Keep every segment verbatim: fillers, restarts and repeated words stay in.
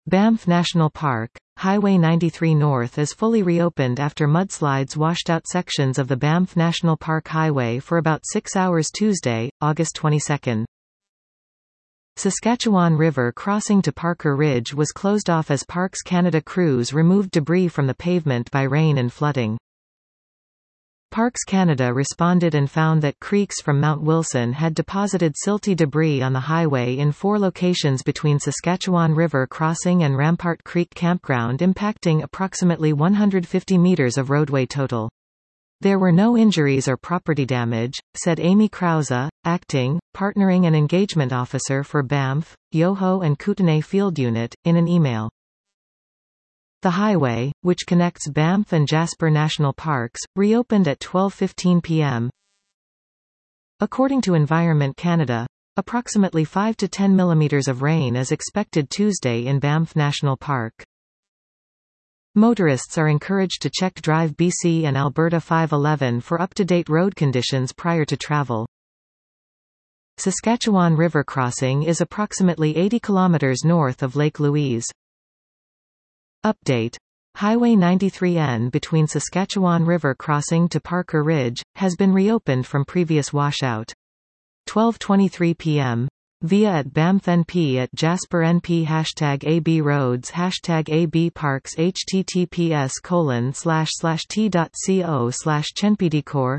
Banff National Park, Highway ninety-three North is fully reopened after mudslides washed out sections of the Banff National Park Highway for about six hours Tuesday, August twenty-second. Saskatchewan River crossing to Parker Ridge was closed off as Parks Canada crews removed debris from the pavement by rain and flooding. Parks Canada responded and found that creeks from Mount Wilson had deposited silty debris on the highway in four locations between Saskatchewan River Crossing and Rampart Creek Campground, impacting approximately one hundred fifty meters of roadway total. There were no injuries or property damage, said Amy Krause, acting, partnering and engagement officer for Banff, Yoho and Kootenay Field Unit, in an email. The highway, which connects Banff and Jasper National Parks, reopened at twelve fifteen p m According to Environment Canada, approximately five to ten millimeters of rain is expected Tuesday in Banff National Park. Motorists are encouraged to check Drive B C and Alberta five eleven for up-to-date road conditions prior to travel. Saskatchewan River crossing is approximately eighty kilometers north of Lake Louise. Update. Highway ninety-three N between Saskatchewan River crossing to Parker Ridge, has been reopened from previous washout. twelve twenty-three p m Via at Banff N P at Jasper N P Hashtag A B Roads Hashtag A B Parks https colon slash slash t dot co slash chenpdcor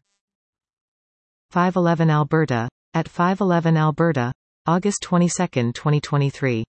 five eleven Alberta, at five eleven Alberta, August twenty-second twenty twenty-three.